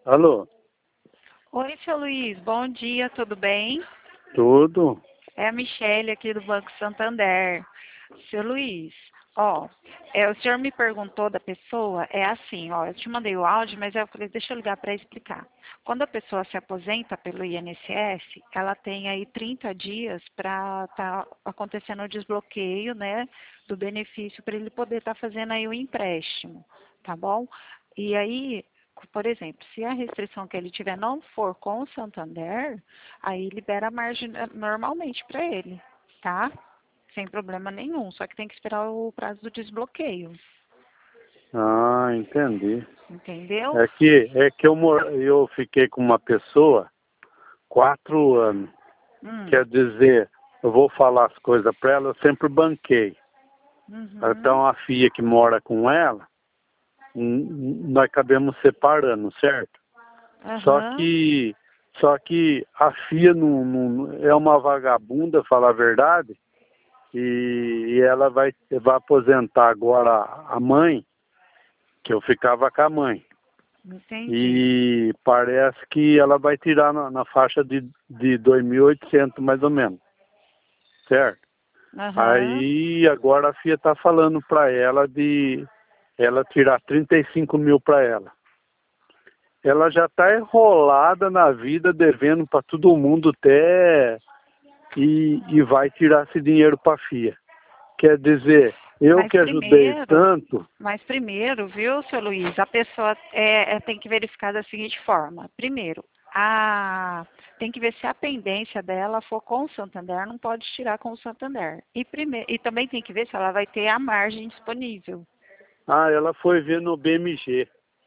Alô? Oi, seu Luiz, bom dia, tudo bem? Tudo? É a Michele aqui do Banco Santander. Seu Luiz, ó, o senhor me perguntou da pessoa, é assim, ó, eu te mandei o áudio, mas eu falei, deixa eu ligar para explicar. Quando a pessoa se aposenta pelo INSS, ela tem aí 30 dias para estar acontecendo o desbloqueio, né, do benefício para ele poder estar fazendo aí o empréstimo, tá bom? E aí, por exemplo, se a restrição que ele tiver não for com o Santander, aí libera a margem normalmente para ele, tá? Sem problema nenhum, só que tem que esperar o prazo do desbloqueio, Ah, entendi. entendeu? É que eu fiquei com uma pessoa 4 anos. Hum, Quer dizer, eu vou falar as coisas para ela, eu sempre banquei. uhum, Então a filha que mora com ela, nós acabamos separando, certo? Só aham, que, só que a filha não é uma vagabunda, falar a verdade, e ela vai aposentar agora a mãe, que eu ficava com a mãe. entendi. E parece que ela vai tirar na faixa de 2.800 mais ou menos, certo? Aham, Aí agora a FIA está falando para ela de ela tirar 35 mil para ela. Ela já está enrolada na vida, devendo para todo mundo até e vai tirar esse dinheiro para a FIA. Quer dizer, eu mas que ajudei primeiro, tanto. viu, seu Luiz, a pessoa tem que verificar da seguinte forma. Primeiro, tem que ver se a pendência dela for com o Santander, não pode tirar com o Santander. E também tem que ver se ela vai ter a margem disponível. Ah, ela foi ver no BMG.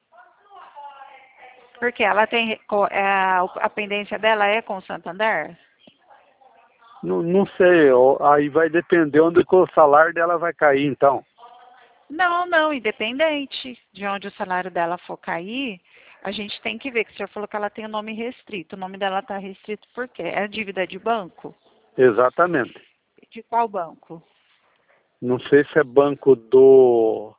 Porque ela tem, a pendência dela é com o Santander? Não sei, aí vai depender onde que o salário dela vai cair, então. Não, não, independente de onde o salário dela for cair, a gente tem que ver, que o senhor falou que ela tem o nome restrito. O nome dela está restrito por quê? É dívida de banco? Exatamente. De qual banco? Não sei se é banco do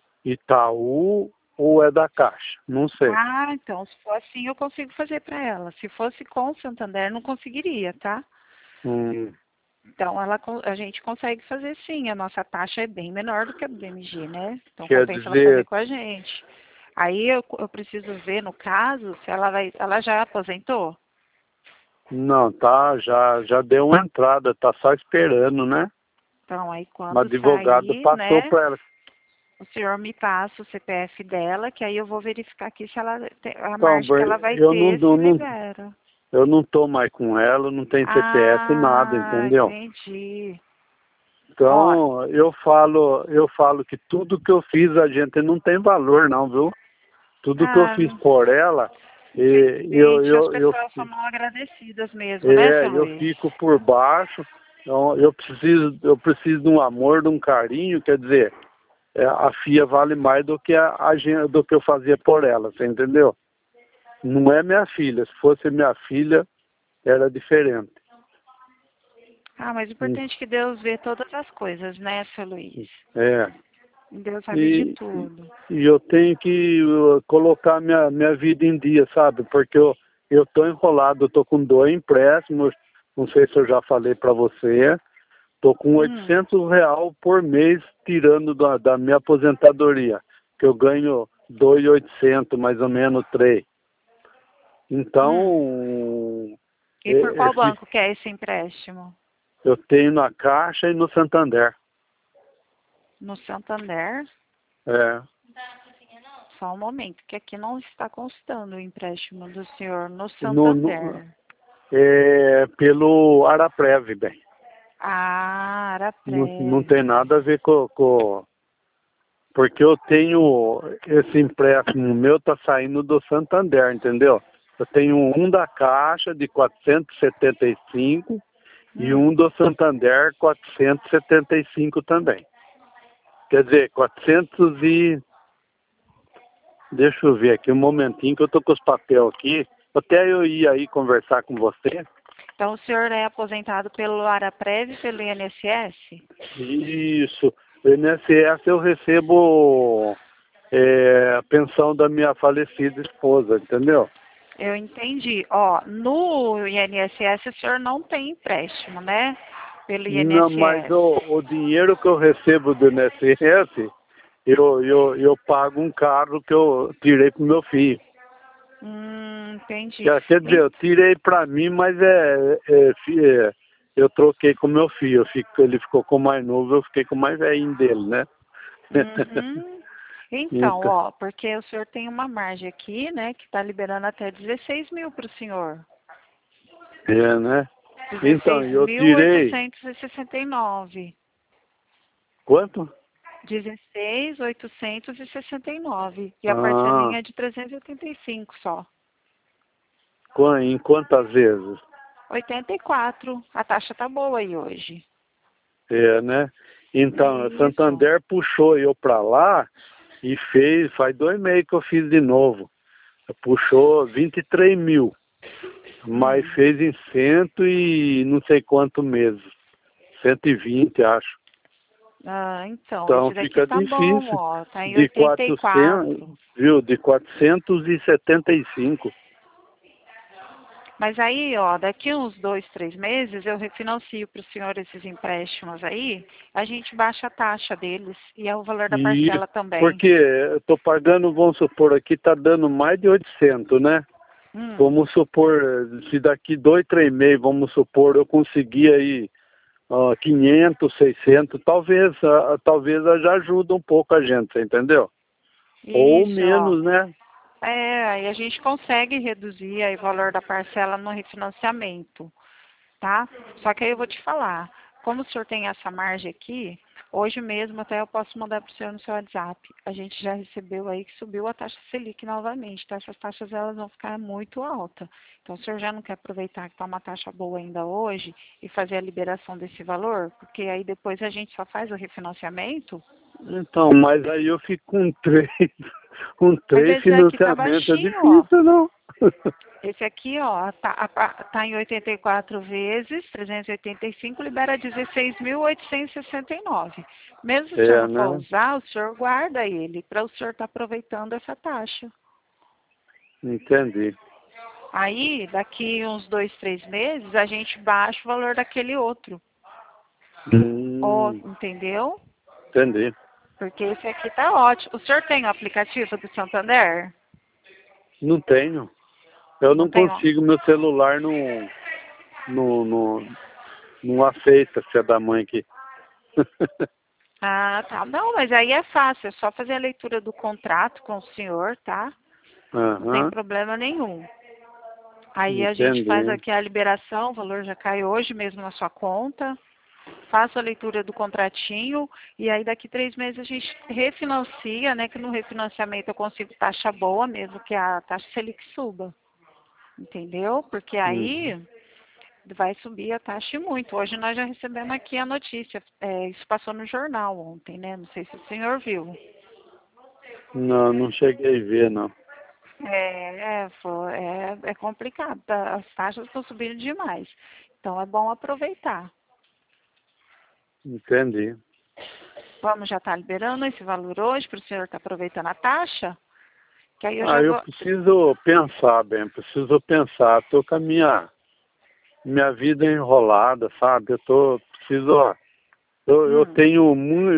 Itaú ou é da Caixa. Não sei. Ah, então, se for assim, eu consigo fazer para ela. Se fosse com o Santander, não conseguiria, tá? Hum, Então, a gente consegue fazer sim. A nossa taxa é bem menor do que a do BMG, né? Então, quer compensa ela fazer dizer, com a gente. Aí eu preciso ver, no caso, se ela já aposentou? não, tá, já deu uma entrada, tá só esperando, né? Então, aí O quando advogado sair, passou né, para ela. o senhor me passa o CPF dela, que aí eu vou verificar aqui se ela a Então, margem que ela vai eu não, ter se eu não, libera. eu não tô mais com ela, não tem CPF, nada, Ah, entendeu? entendi. Ó, Então, eu falo que tudo que eu fiz a gente não tem valor, não, viu? Tudo que eu ah, fiz por ela, e, infelizmente as pessoas são mal agradecidas mesmo, né, seu eu Luiz? fico por baixo. Então, eu preciso de um amor, de um carinho, quer dizer, a FIA vale mais do que do que eu fazia por ela, você entendeu? Não é minha filha, se fosse minha filha, era diferente. Ah, mas o Hum, importante é que Deus vê todas as coisas, né, seu Luiz? É, Deus sabe de e, tudo. e eu tenho que colocar minha vida em dia, sabe? Porque eu tô enrolado, eu tô com 2 empréstimos, não sei se eu já falei para você. Estou com Hum, R$ 800 por mês tirando da minha aposentadoria, que eu ganho 2.800, mais ou menos 3. hum. Então, E por qual esse, banco que é esse empréstimo? eu tenho na Caixa e no Santander. No Santander? É, Só um momento, que aqui não está constando o empréstimo do senhor no no, Santander. pelo Araprev, bem. Ah, Não tem Araprev. nada a ver com. Porque eu tenho esse empréstimo meu, está saindo do Santander, entendeu? Eu tenho um da Caixa de 475 e um Hum. do Santander 475 também. Quer dizer, 400 e... Deixa eu ver aqui um momentinho que eu tô com os papéis aqui. Até eu ia aí conversar com você. Então o senhor é aposentado pelo Araprev e pelo INSS? Isso. O INSS eu recebo a pensão da minha falecida esposa, entendeu? Eu entendi. Ó, no INSS o senhor não tem empréstimo, né? Pelo Não, mas INSS. o dinheiro que eu recebo do INSS, eu pago um carro que eu tirei pro meu filho. Entendi. Quer dizer, eu tirei para mim, mas eu troquei com meu filho. Ele ficou com o mais novo, eu fiquei com o mais velhinho dele, né? Uhum. Então, Então, ó, porque o senhor tem uma margem aqui, né, que está liberando até 16 mil para o senhor. né? Então, eu tirei 16.869. quanto? 16.869. E a Ah, parcelinha é de 385 só. em quantas vezes? 84. A taxa tá boa aí hoje. Né? Então, a Isso. Santander puxou eu para lá e faz 2 meses que eu fiz de novo. Puxou 23 mil, mas Hum. fez em cento e não sei quantos meses. 120, acho. Ah, então, Então esse daqui fica tá bom, difícil. ó. Tá em De 400, 84. viu? De 475. Mas aí, ó, daqui uns 2, 3 meses eu refinancio para o senhor esses empréstimos aí, a gente baixa a taxa deles e é o valor da E parcela também. porque eu estou pagando, vamos supor, aqui está dando mais de 800, né? Hum, Vamos supor, se daqui 2, 3 meses, vamos supor, eu conseguir aí 500, 600, talvez já ajuda um pouco a gente, você entendeu? Ou isso, ó. menos, né? Aí a gente consegue reduzir aí o valor da parcela no refinanciamento, tá? Só que aí eu vou te falar, como o senhor tem essa margem aqui, hoje mesmo até eu posso mandar para o senhor no seu WhatsApp. A gente já recebeu aí que subiu a taxa Selic novamente, então essas taxas elas vão ficar muito altas. Então o senhor já não quer aproveitar que está uma taxa boa ainda hoje e fazer a liberação desse valor? Porque aí depois a gente só faz o refinanciamento. Então, mas aí eu fico com três, com Mas três esse aqui tá financiamentos, é baixinho, ó. difícil, não? Esse aqui, ó, tá em 84 vezes, 385, libera 16.869. Mesmo se o senhor não for Né? usar, o senhor guarda ele, para o senhor estar aproveitando essa taxa. Entendi. Aí, daqui uns 2, 3 meses, a gente baixa o valor daquele outro. Ó, Hum, entendeu? entendi. Porque esse aqui tá ótimo. O senhor tem o aplicativo do Santander? Não tenho. Eu Não não tem, ó. consigo, meu celular não aceita se é da mãe aqui. Ah, tá. Não, mas aí é fácil, é só fazer a leitura do contrato com o senhor, tá? Não tem Aham, problema nenhum. Aí a gente faz entendi. aqui a liberação, o valor já cai hoje mesmo na sua conta. Faço a leitura do contratinho e aí daqui 3 meses a gente refinancia, né? Que no refinanciamento eu consigo taxa boa mesmo, que a taxa Selic suba. Entendeu? Porque Uhum. aí vai subir a taxa e muito. Hoje nós já recebemos aqui a notícia. Isso passou no jornal ontem, né? Não sei se o senhor viu. Não, não cheguei a ver, não. É complicado. As taxas estão subindo demais. Então é bom aproveitar. Entendi. Vamos já estar liberando esse valor hoje para o senhor estar aproveitando a taxa? Que aí eu Ah, já eu vou. preciso pensar bem, preciso pensar. Estou com a minha vida enrolada, sabe? Preciso, ó, eu Hum. tenho muito,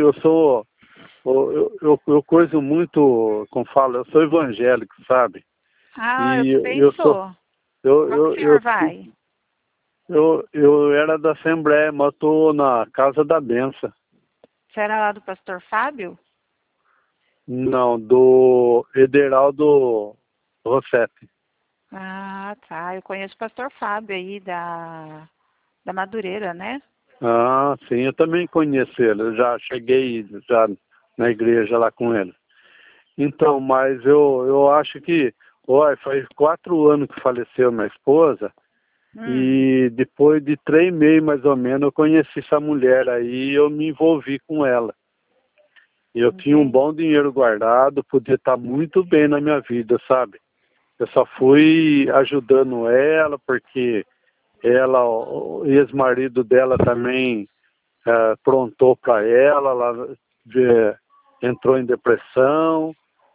eu coiso muito, como falo, eu sou evangélico, sabe? Ah, E eu sou, pensou. eu, Qual que o eu, eu, senhor vai? eu era da Assembleia, mas estou na Casa da Benção. Será lá do pastor Fábio? Não, do Ederaldo Rossetti. Ah, tá. Eu conheço o pastor Fábio aí da Madureira, né? Ah, sim, eu também conheço ele. Eu já cheguei já na igreja lá com ele. Então, mas eu acho que, olha, faz 4 anos que faleceu minha esposa Hum, e depois de 3 meses mais ou menos eu conheci essa mulher aí e eu me envolvi com ela. E eu tinha um entendi. bom dinheiro guardado, podia estar muito bem na minha vida, sabe? Eu só fui ajudando ela porque ela, o ex-marido dela também aprontou para ela entrou em depressão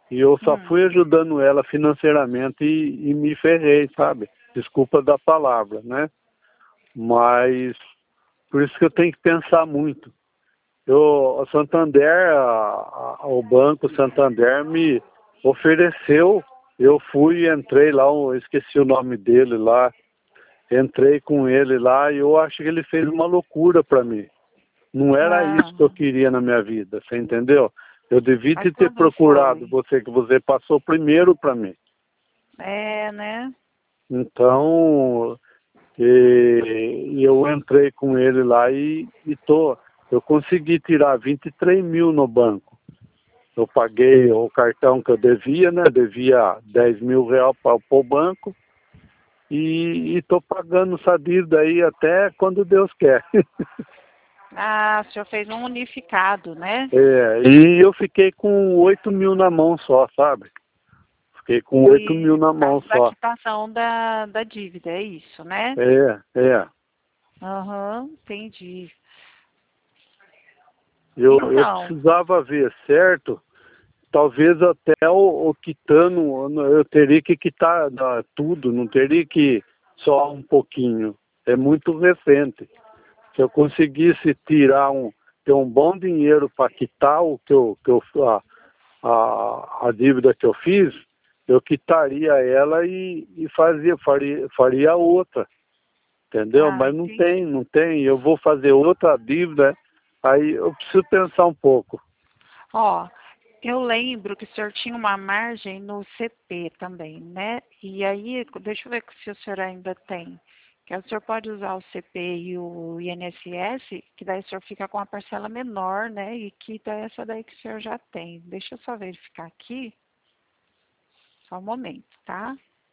E eu só Hum. fui ajudando ela financeiramente e me ferrei, sabe? Desculpa da palavra, né? Mas por isso que eu tenho que pensar muito. O Santander, o Banco Santander me ofereceu, eu fui e entrei lá, eu esqueci o nome dele lá, entrei com ele lá e eu acho que ele fez uma loucura para mim. Não era Ah, isso que eu queria na minha vida, você entendeu? Eu devia mas ter quando procurado foi? você, que você passou primeiro para mim. É, né? Então, e eu entrei com ele lá eu consegui tirar 23 mil no banco. Eu paguei o cartão que eu devia, né? Devia 10 mil reais para o banco e estou pagando essa dívida aí até quando Deus quer. Ah, o senhor fez um unificado, né? E eu fiquei com 8 mil na mão só, sabe? Fiquei com 8 E mil na por mão causa da só. quitação da dívida, é isso, né? É. Aham, entendi. Eu Então, precisava ver certo. Talvez até o quitando, eu teria que quitar tudo, não teria que só um pouquinho. É muito recente. Se eu conseguisse ter um bom dinheiro para quitar a dívida que eu fiz, eu quitaria ela e faria outra, entendeu? Mas entendi. não tem. Eu vou fazer outra dívida, aí eu preciso pensar um pouco. Ó, eu lembro que o senhor tinha uma margem no CP também, né? E aí, deixa eu ver se o senhor ainda tem. Que aí o senhor pode usar o CP e o INSS, que daí o senhor fica com a parcela menor, né? E quita essa daí que o senhor já tem. Deixa eu só verificar aqui, só um momento, tá?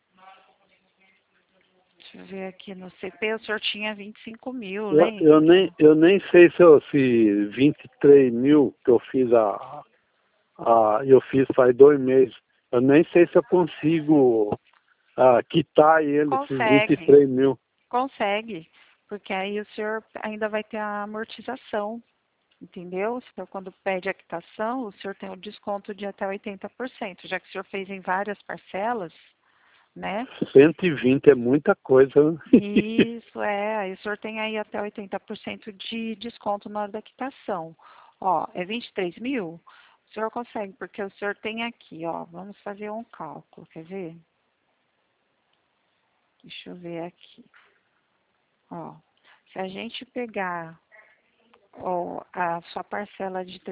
Deixa eu ver aqui no CP, o senhor tinha 25 mil, lembra? Eu nem sei se 23 mil que eu fiz eu fiz faz 2 meses. Eu nem sei se eu consigo quitar ele, esses Consegue, 23 mil. consegue, porque aí o senhor ainda vai ter a amortização. Entendeu? O senhor, quando pede a quitação, o senhor tem o desconto de até 80%, já que o senhor fez em várias parcelas, né? 120 é muita coisa, né? Isso é, aí o senhor tem aí até 80% de desconto na hora da quitação. Ó, é 23 mil? O senhor consegue, porque o senhor tem aqui, ó, vamos fazer um cálculo, quer ver? Deixa eu ver aqui. Ó, se a gente pegar a sua parcela de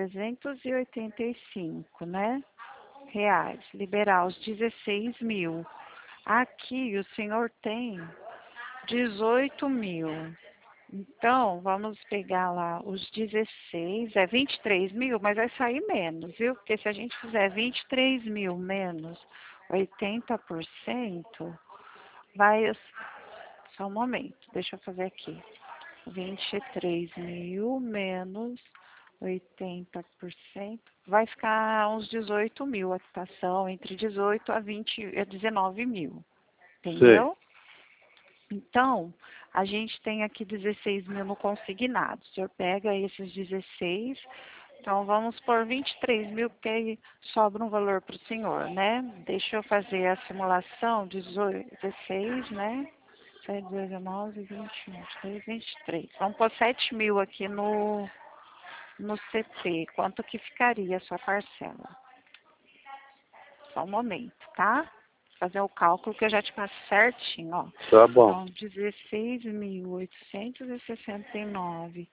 385, né? Reais, liberar os 16 mil. Aqui o senhor tem 18 mil. Então, vamos pegar lá os 16, é 23 mil, mas vai sair menos, viu? Porque se a gente fizer 23 mil menos 80%, vai. Só um momento, deixa eu fazer aqui. 23 mil menos 80%, vai ficar uns 18 mil a quitação, entre 18 a 20, a 19 mil, Sei. entendeu? Então, a gente tem aqui 16 mil no consignado. O senhor pega esses 16, então vamos por 23 mil, porque aí sobra um valor para o senhor, né? Deixa eu fazer a simulação, 18, 16, né? 7, 19, 21, 23, 23. Vamos pôr 7 mil aqui no CP. Quanto que ficaria a sua parcela? Só um momento, tá? Fazer o cálculo que eu já te passo certinho, ó. Tá bom. São 16.869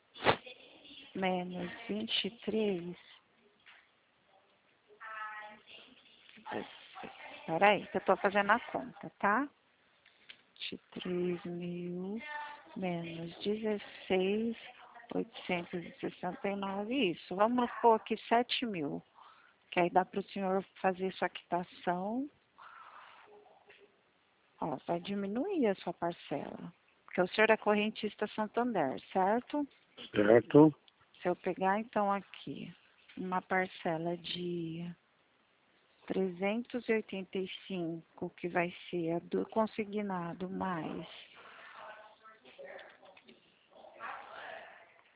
menos 23. Espera aí, que eu tô fazendo a conta, tá? 23 mil menos 16.869, isso. Vamos pôr aqui 7 mil, que aí dá para o senhor fazer sua quitação. Ó, vai diminuir a sua parcela. Porque o senhor é correntista Santander, certo? Certo? Se eu pegar então aqui uma parcela de 385, que vai ser a do consignado mais.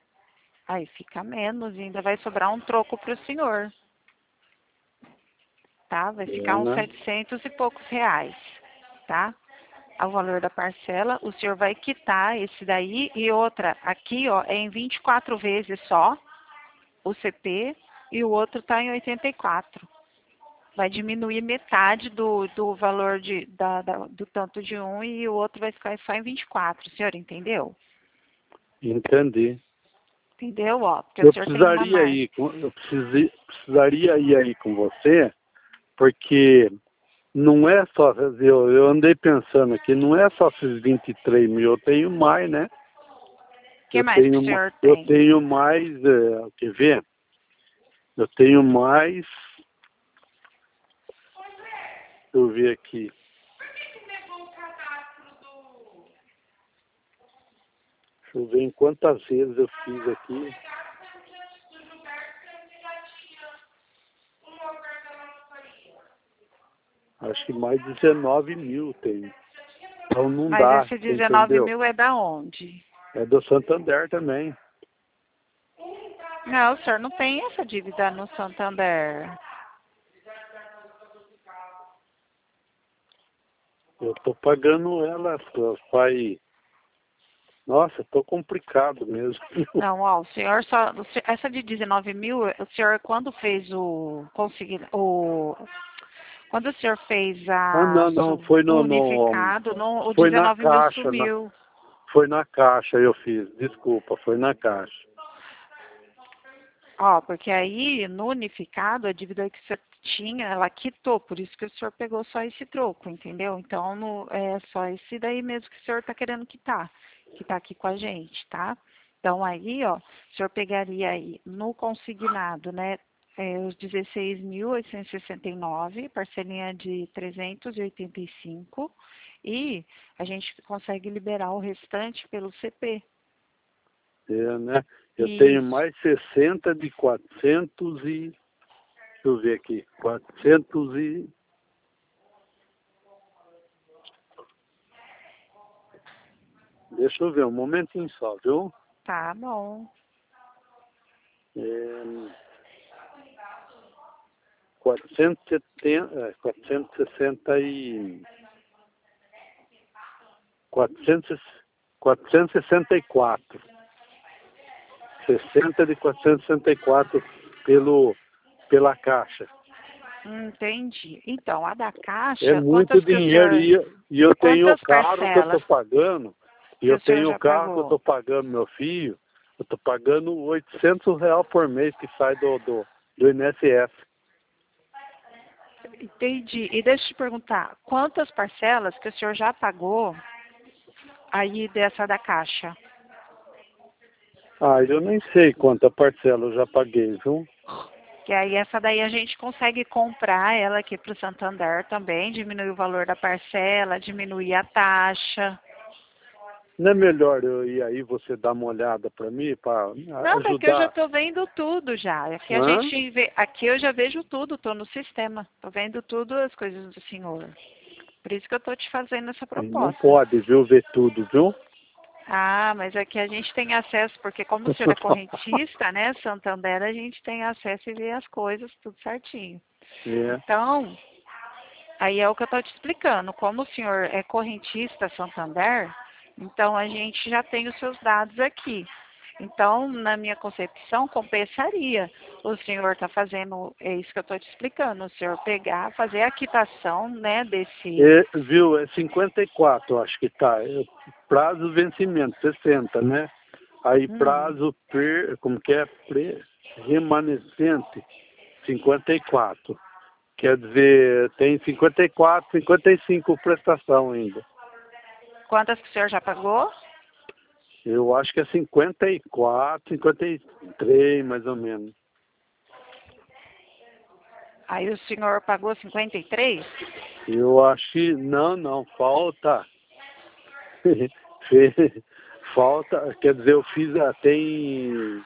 Aí fica menos e ainda vai sobrar um troco para o senhor. tá? Vai ficar uns 700 e poucos reais, tá? O valor da parcela, o senhor vai quitar esse daí e outra, aqui ó, é em 24 vezes só, o CP, e o outro tá em 84. Vai diminuir metade do valor do tanto de um e o outro vai ficar só em 24, o senhor entendeu? Entendi. Entendeu, ó? Porque o Eu senhor tem uma precisaria margem. ir, precisaria ir aí com você, porque não é só, eu andei pensando aqui, não é só esses 23 mil, eu tenho mais, né? O que mais que o senhor Eu tem? tenho mais, quer ver? Eu tenho mais, deixa eu ver aqui. Deixa eu ver em quantas vezes eu fiz aqui. Acho que mais 19 mil tem. Então não Mas dá, esse você 19 entendeu? mil é da onde? É do Santander também. Não, o senhor não tem essa dívida no Santander. Eu tô pagando ela faz... Nossa, tô complicado mesmo. Não, ó, o senhor só. Essa de 19 mil, o senhor quando fez quando o senhor fez Ah, não, foi o unificado, o foi na 19 mil caixa, sumiu. foi na caixa eu fiz, desculpa, foi na caixa. Ó, porque aí no unificado a dívida que você tinha, ela quitou, por isso que o senhor pegou só esse troco, entendeu? Então é só esse daí mesmo que o senhor está querendo quitar, que está aqui com a gente, tá? Então aí, ó, o senhor pegaria aí no consignado, né, os 16.869, parcelinha de 385, e a gente consegue liberar o restante pelo CP. É, né? Eu tenho Isso. mais 60 de 400 e... Deixa eu ver aqui, 400 e... Deixa eu ver, um momentinho só, viu? Tá bom. É, 470, 460 e... 400, 464. 60 de 464 pela caixa. Entendi. Então, a da É Caixa, muito dinheiro e eu tenho o quantas carro que eu estou parcelas pagando. E que eu o senhor tenho o já carro que eu pagou? estou pagando meu filho. Eu estou pagando R$ 800 por mês que sai do INSS. Entendi. E deixa eu te perguntar, quantas parcelas que o senhor já pagou aí dessa da Caixa? Ah, eu nem sei quanta parcela eu já paguei, viu? Que aí essa daí a gente consegue comprar ela aqui para o Santander também, diminuir o valor da parcela, diminuir a taxa. Não é melhor eu ir aí você dar uma olhada para mim, para Não, daqui eu já ajudar? estou vendo tudo já. Aqui a Hã? gente vê, aqui eu já vejo tudo, estou no sistema, estou vendo tudo as coisas do senhor. Por isso que eu estou te fazendo essa Não proposta. pode, viu, ver tudo, viu? Ah, mas aqui a gente tem acesso, porque como o senhor é correntista, né, Santander, a gente tem acesso e vê as coisas tudo certinho. É. Então, aí é o que eu estou te explicando. Como o senhor é correntista Santander, então a gente já tem os seus dados aqui. Então, na minha concepção, compensaria o senhor estar fazendo, é isso que eu estou te explicando, o senhor pegar, fazer a quitação, né, desse... Viu, é 54, acho que tá. Prazo vencimento, 60, né? Aí Hum, prazo, como que é? Remanescente, 54. Quer dizer, tem 54, 55 prestação ainda. quantas que o senhor já pagou? Eu acho que é 54, 53, mais ou menos. Aí o senhor pagou 53? Eu acho que... Não, falta. Falta, quer dizer, eu fiz, tem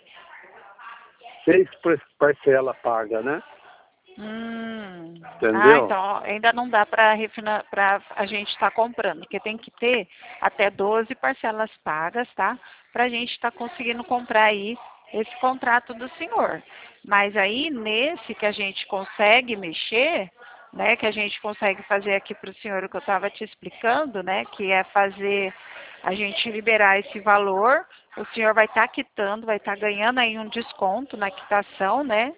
6 parcelas pagas, né? Ah, Entendeu? então ainda não dá para a gente estar comprando, porque tem que ter até 12 parcelas pagas, tá? Para a gente estar conseguindo comprar aí esse contrato do senhor. Mas aí, nesse que a gente consegue mexer, né, que a gente consegue fazer aqui para o senhor o que eu estava te explicando, né, que é fazer a gente liberar esse valor, o senhor vai estar quitando, vai estar ganhando aí um desconto na quitação, né?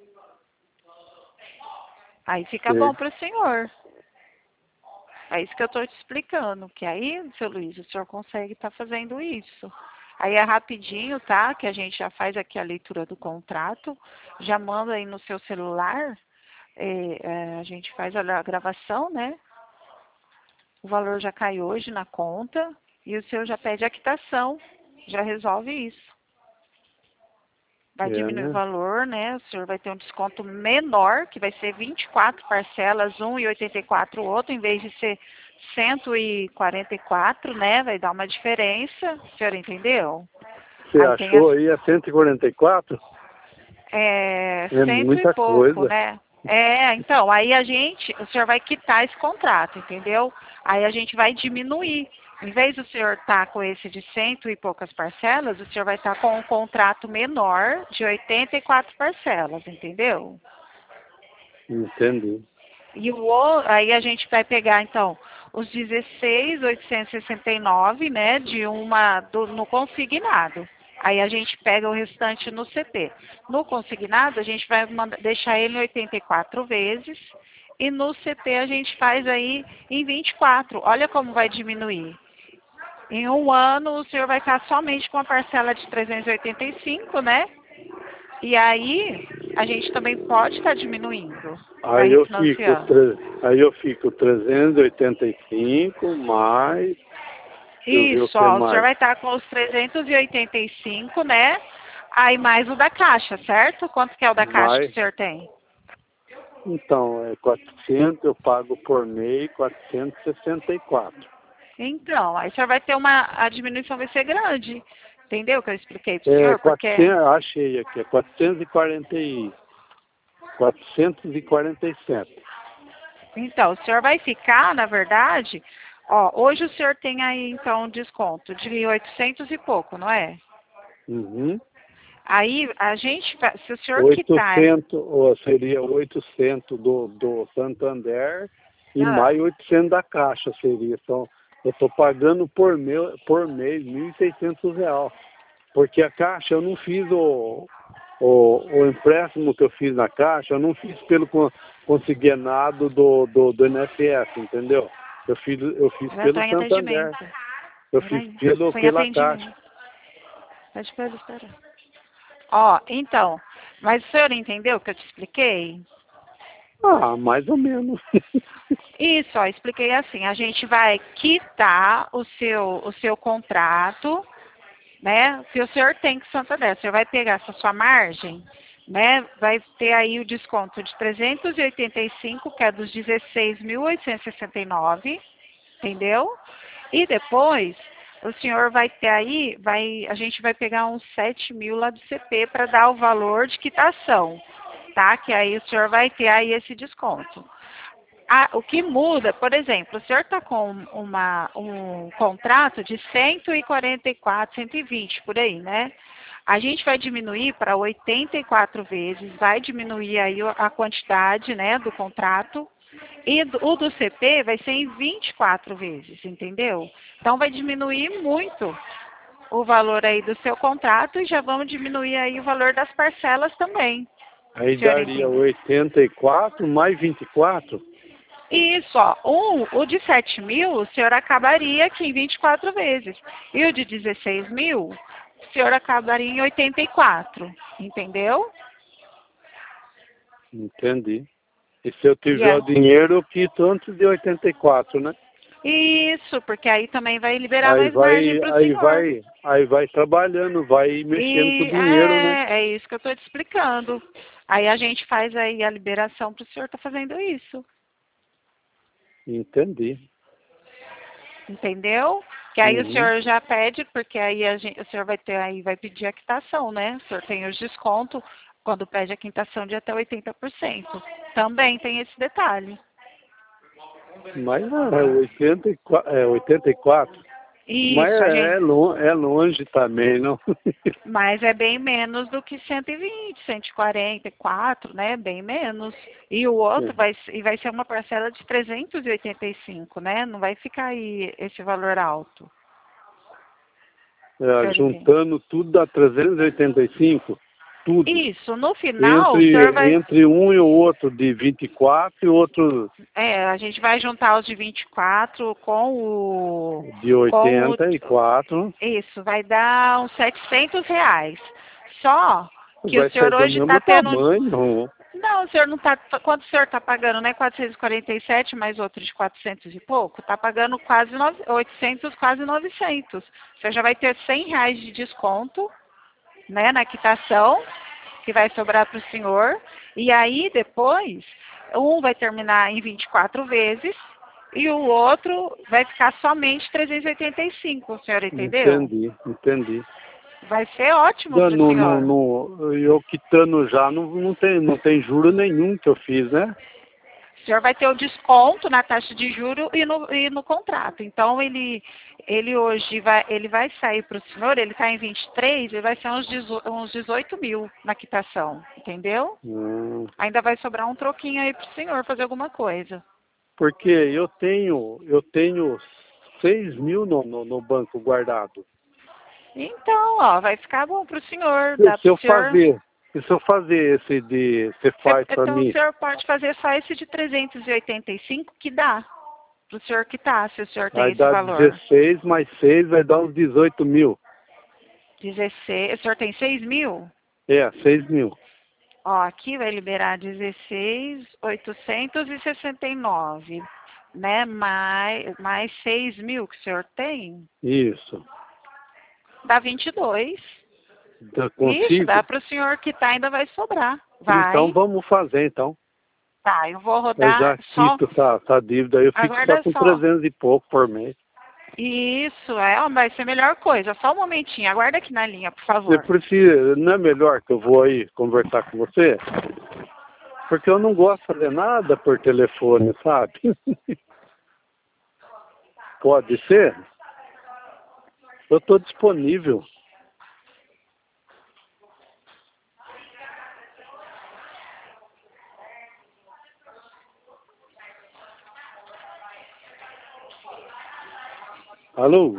Aí fica bom Sei. para o senhor. É isso que eu estou te explicando, que aí, seu Luiz, o senhor consegue estar fazendo isso. Aí é rapidinho, tá? Que a gente já faz aqui a leitura do contrato, já manda aí no seu celular, a gente faz a gravação, né? O valor já cai hoje na conta e o senhor já pede a quitação, já resolve isso. Vai É, diminuir o né? valor, né? O senhor vai ter um desconto menor, que vai ser 24 parcelas, 1,84 o outro, em vez de ser 144, né? Vai dar uma diferença, o senhor entendeu? Você Aí tem as, achou aí a 144? É cento e muita pouco, coisa. né? Então, aí o senhor vai quitar esse contrato, entendeu? Aí a gente vai diminuir. Em vez do senhor estar com esse de 100 e poucas parcelas, o senhor vai estar com um contrato menor de 84 parcelas, entendeu? Entendi. E aí a gente vai pegar, então, os 16.869, né, no consignado. Aí a gente pega o restante no CP. No consignado, a gente vai deixar ele em 84 vezes. E no CP a gente faz aí em 24. Olha como vai diminuir. Em um ano, o senhor vai estar somente com a parcela de 385, né? E aí, a gente também pode estar diminuindo, vai Aí eu fico, refinanciando. aí eu fico 385 mais, deixa eu ver o Isso, que ó, o senhor mais. vai estar com os 385, né? Aí mais o da Caixa, certo? Quanto que é o da Caixa que Mais, o senhor tem? então, é 400, eu pago por mês 464. Então, aí o senhor vai ter a diminuição vai ser grande. Entendeu o que eu expliquei para o É senhor? Porque, 400, achei aqui, é 447. então, o senhor vai ficar, na verdade, ó, hoje o senhor tem aí, então, um desconto de 800 e pouco, não é? Uhum. Aí, a gente, se o senhor quitar, 800, ou seria 800 do Santander e ah, mais 800 da Caixa seria. Então, eu estou pagando por mês R$ 1.600. Porque a Caixa, eu não fiz o empréstimo que eu fiz na Caixa, eu não fiz pelo consignado do INSS, entendeu? Eu fiz já estou pelo em Santander. atendimento. Eu fiz Peraí, foi em pela Caixa. atendimento. Pede para ele esperar. Ó, então, mas o senhor entendeu o que eu te expliquei? Ah, mais ou menos. Isso, ó, expliquei assim, a gente vai quitar o seu contrato, né? Que o senhor tem com Santander, o senhor vai pegar essa sua margem, né? Vai ter aí o desconto de 385, que é dos 16.869, entendeu? E depois o senhor vai ter aí, a gente vai pegar uns 7.000 lá do CP para dar o valor de quitação, tá? Que aí o senhor vai ter aí esse desconto. O que muda, por exemplo, o senhor está com um contrato de 144, 120 por aí, né? A gente vai diminuir para 84 vezes, vai diminuir aí a quantidade, né, do contrato. E o do CP vai ser em 24 vezes, entendeu? Então vai diminuir muito o valor aí do seu contrato e já vamos diminuir aí o valor das parcelas também. Aí O senhor daria entende? 84 mais 24. Isso, ó, o de 7.000, o senhor acabaria aqui em 24 vezes. E o de 16.000, o senhor acabaria em 84, entendeu? Entendi. E se eu E tiver é, o dinheiro, eu quito antes de 84, né? isso, porque aí também vai liberar Aí mais margem vai, para o aí senhor. vai, aí vai trabalhando, vai mexendo com o E dinheiro, né? é isso que eu estou te explicando. Aí a gente faz aí a liberação para o senhor estar fazendo isso, Entendi. entendeu? Que aí o Uhum. senhor já pede, porque aí o senhor vai ter aí, vai pedir a quitação, né? O senhor tem os descontos quando pede a quitação de até 80%. Também tem esse detalhe. Mas é 84, 84. Mas Isso, a gente, é longe também, não? mas é bem menos do que 120, 144, né? Bem menos. E o outro vai ser uma parcela de 385, né? Não vai ficar aí esse valor alto. Senhor entende? Juntando tudo dá 385, tudo. Isso, no final, o senhor vai. Entre um e o outro de 24 e outro A gente vai juntar os de 24 de com o 84. isso, vai dar uns R$ 700. Só que o Vai senhor sair do hoje mesmo está tendo. tamanho. Não, o senhor não está. Quanto o senhor está pagando, né? 447 mais outro de 400 e pouco? Está pagando quase 800, quase 900. O senhor já vai ter R$ 100 de desconto, né, na quitação, que vai sobrar para o senhor. E aí, depois, um vai terminar em 24 vezes e o outro vai ficar somente 385, o senhor entendeu? Entendi. Vai ser ótimo Não, para o senhor. eu quitando já, não tem juro nenhum que eu fiz, né? O senhor vai ter o desconto na taxa de juro e no contrato. Então, ele hoje ele vai sair para o senhor, ele está em 23, ele vai ser uns 18 mil na quitação, entendeu? Ainda vai sobrar um troquinho aí para o senhor fazer alguma coisa. Porque eu tenho 6 mil no banco guardado. Então, ó, vai ficar bom para o senhor, E dá para o senhor. se eu fazer esse você faz para Então, o mim, senhor pode fazer só esse de 385 que dá para o senhor quitar, se o senhor tem vai esse dar valor. 16 mais 6 vai dar uns 18 mil. 16, o senhor tem 6 mil? 6 mil. Ó, aqui vai liberar 16.869, né? Mais 6 mil que o senhor tem, Isso. dá 22. Ixi, Consigo? dá para o senhor quitar, ainda vai sobrar. Então Vai. vamos fazer, então. Tá, eu vou Eu rodar já só. quito essa dívida, eu fico só Aguarda com só. 300 e pouco por mês. Isso, vai ser a melhor coisa. Só um momentinho, aguarda aqui na linha, por Você favor. precisa, não é melhor que eu vou aí conversar com você? Porque eu não gosto de fazer nada por telefone, sabe? Pode ser? Eu estou disponível. Alô?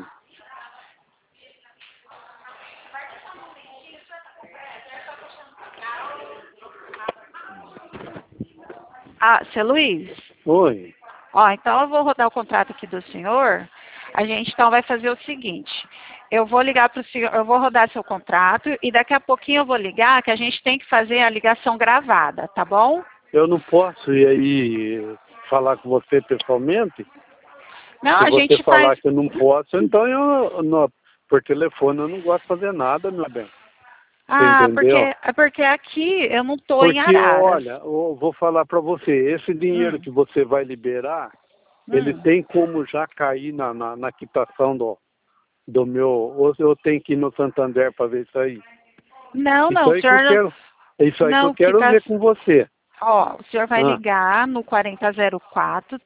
Ah, seu Luiz? Oi. Ó, então eu vou rodar o contrato aqui do senhor. A gente então vai fazer o seguinte. Eu vou ligar para o senhor, eu vou rodar seu contrato e daqui a pouquinho eu vou ligar que a gente tem que fazer a ligação gravada, tá bom? Eu não posso ir aí falar com você pessoalmente? Não, Se a você gente faz. falar que eu não posso, então por telefone eu não gosto de fazer nada, meu bem. Você Ah, entendeu? porque aqui eu não estou em Porque, Araras. olha, eu vou falar para você, esse dinheiro Hum, que você vai liberar, ele hum. tem como já cair na quitação do meu, ou eu tenho que ir no Santander para ver isso aí. Não, Isso não, o aí que eu senhor não. quero, é isso aí que eu Não, que quero tá. ver com você. Ó, o senhor vai Ah, ligar no 4004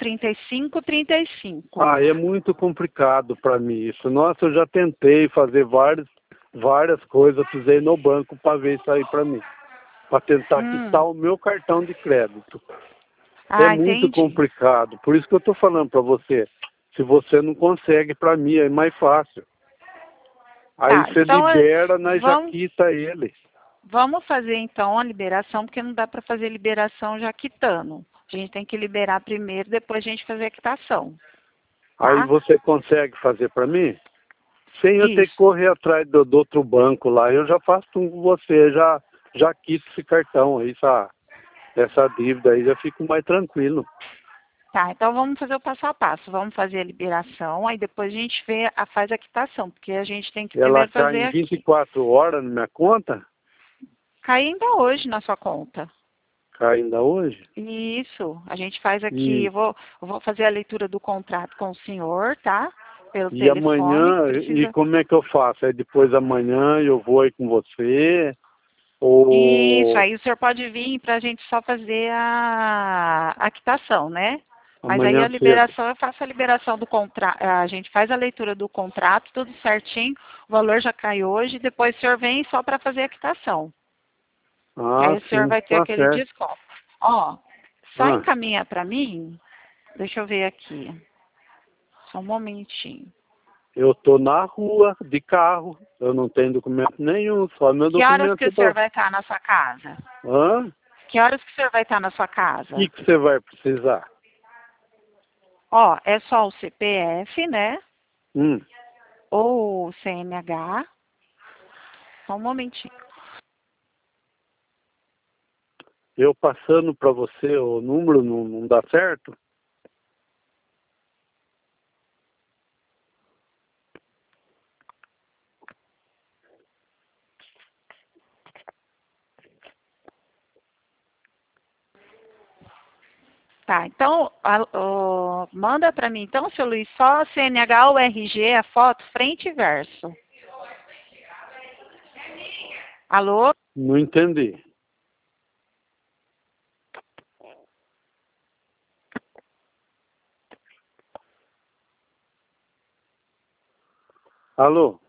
3535. é muito complicado para mim isso. Nossa, eu já tentei fazer várias coisas, precisei ir no banco para ver isso aí para mim, para tentar quitar o meu cartão de crédito. É Ah, muito entendi. complicado. Por isso que eu estou falando para você. Se você não consegue, para mim é mais fácil. Aí Tá, você então libera, nós já vamos, quita ele. vamos fazer então a liberação, porque não dá para fazer liberação já quitando. A gente tem que liberar primeiro, depois a gente fazer a quitação, Aí tá? você consegue fazer para mim? Sem eu ter que Isso. correr atrás do outro banco lá, eu já faço tudo com você, já quito esse cartão aí, essa dívida aí, já fico mais tranquilo. Tá, então vamos fazer o passo a passo. Vamos fazer a liberação, aí depois a gente faz a quitação, porque a gente tem que Ela primeiro cai fazer em aqui. 24 horas na minha conta? Cai ainda hoje na sua conta. Cai ainda hoje? Isso, a gente faz aqui, E, eu vou fazer a leitura do contrato com o senhor, tá? Pelo e telefone, amanhã, e precisa. como é que eu faço? Aí depois amanhã eu vou aí com você, Isso, ou... aí o senhor pode vir para a gente só fazer a quitação, né? Mas aí Amanhã a cedo. liberação, eu faço a liberação do contrato, a gente faz a leitura do contrato, tudo certinho, o valor já cai hoje, depois o senhor vem só para fazer a quitação. Que Ah, aí o senhor sim, vai ter tá aquele certo. desconto. Ó, só Ah, encaminha para mim, deixa eu ver aqui, só um momentinho. eu tô na rua de carro, eu não tenho documento nenhum, só meu Que horas que documento o senhor do... vai estar na sua casa? Hã? Que horas que o senhor vai estar na sua O que casa? que você vai precisar? Ó, é só o CPF, né? Hum, Ou o CNH. Só um momentinho. eu passando para você o número não dá certo? Tá, então, manda para mim, então, seu Luiz, só CNH ou RG, a foto, frente e verso. Alô? Não entendi. Alô?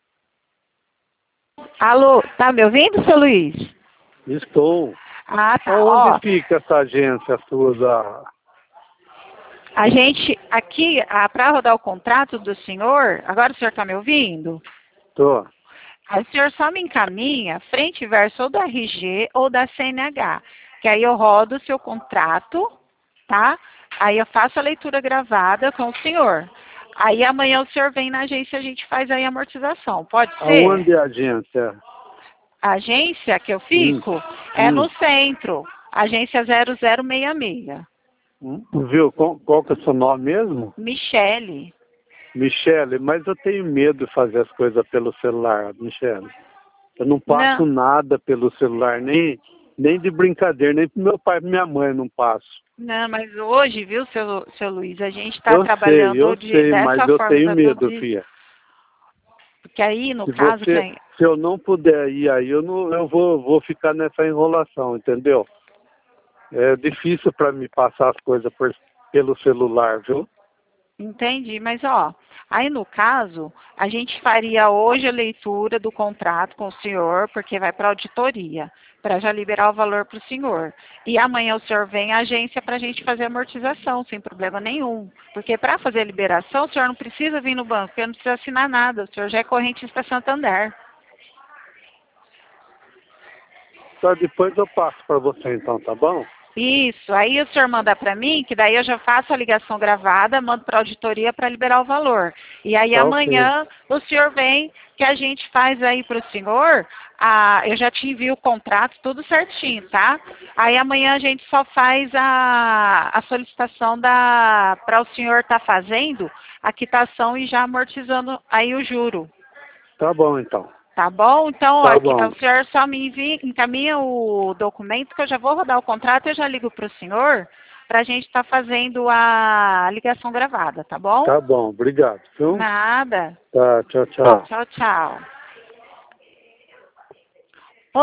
Alô, tá me ouvindo, seu Luiz? Estou. Ah, tá, Aonde ó, fica essa agência sua da... a gente, aqui, para rodar o contrato do senhor, agora o senhor tá me ouvindo? Tô. Aí o senhor só me encaminha, frente e verso, ou da RG ou da CNH, que aí eu rodo o seu contrato, tá? Aí eu faço a leitura gravada com o senhor. Aí amanhã o senhor vem na agência e a gente faz aí a amortização. Pode ser? Aonde é a agência? A agência que eu Hum, fico é no hum, centro, agência 0066. Viu? Qual que é o seu nome mesmo? Michele. Michele, mas eu tenho medo de fazer as coisas pelo celular, Michele. Eu não passo Não, nada pelo celular, nem de brincadeira, nem pro meu pai e pra minha mãe não passo. não, mas hoje, viu, seu Luiz, a gente está trabalhando Eu sei, mas dessa eu forma, tenho tá tudo medo, isso. filha. Porque aí, no Se caso, que você, se eu não puder ir aí, eu vou ficar nessa enrolação, entendeu? É difícil para me passar as coisas pelo celular, viu? entendi, mas ó, aí no caso, a gente faria hoje a leitura do contrato com o senhor, porque vai para auditoria, para já liberar o valor para o senhor. E amanhã o senhor vem à agência para a gente fazer a amortização, sem problema nenhum. Porque para fazer a liberação, o senhor não precisa vir no banco, porque não precisa assinar nada, o senhor já é correntista Santander. Só depois eu passo para você então, tá bom? Isso, aí o senhor manda para mim, que daí eu já faço a ligação gravada, mando para a auditoria para liberar o valor. E aí Tá ok. amanhã o senhor vem, que a gente faz aí para o senhor, eu já te envio o contrato, tudo certinho, tá? Aí amanhã a gente só faz a solicitação para o senhor estar fazendo a quitação e já amortizando aí o juro. Tá bom então. Tá bom? Então, ó, Tá aqui, bom. o senhor só me encaminha o documento que eu já vou rodar o contrato e eu já ligo para o senhor para a gente estar fazendo a ligação gravada, tá bom? Tá bom. Obrigado, viu? Nada. Tá, tchau, tchau. Tchau, tchau.